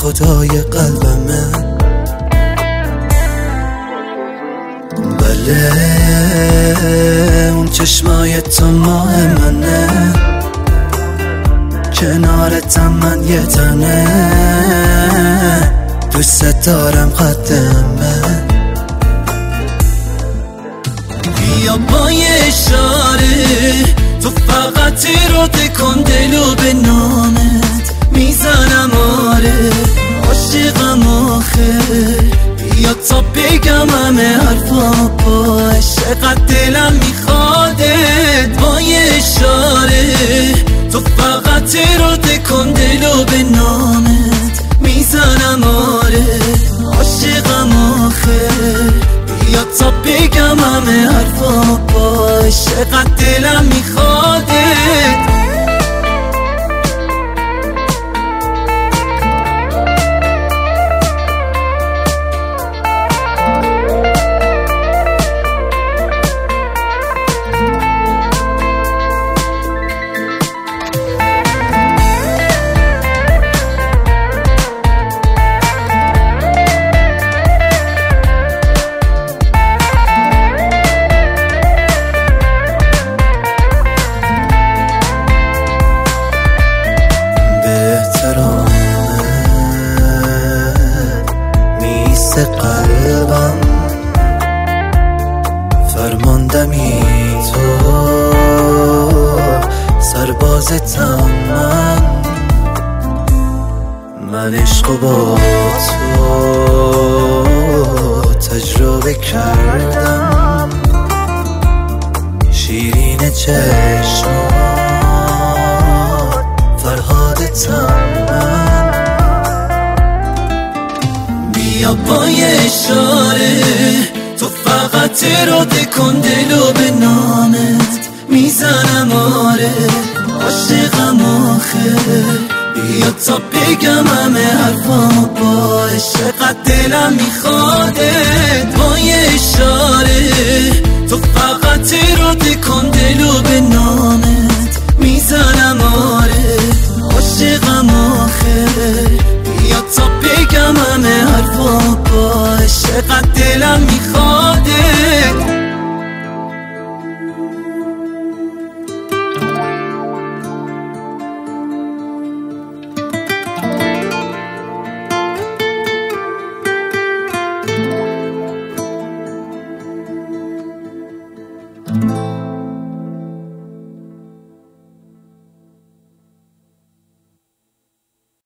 خدای قلبمه. بله اون چشمای تو ماه منه، کنارتم من یه تنه، دوست دارم قدمه. بیا با یه اشاره تو فقط اراده کن دلو به نامت میزنم، آره عاشقم آخه. بیا تا بگم همه حرفا باش، چقدر دلم میخوادت. با یه اشاره تو فقط اراده کن دلو به نامت میزنم، آره عاشقم آخه. بیا تا بگم همه حرفا باش، چقدر دلم میخوادت. قلبم فرماندمی تو، سربازتم من عشق با تو تجربه کردم. شیرین چشمات فرهادتم من. بیا با یه اشاره تو فقط اراده کن دلو به نامت میزنم، آره عاشقم آخه. بیا تا بگم همه حرفا باش، چقدر دلم میخوادت. با یه اشاره تو فقط اراده کن دلو به نامت میزنم، آره عاشقم آخه. بیا تا بگم همه حرفا باش، چقدر دلم میخوادت.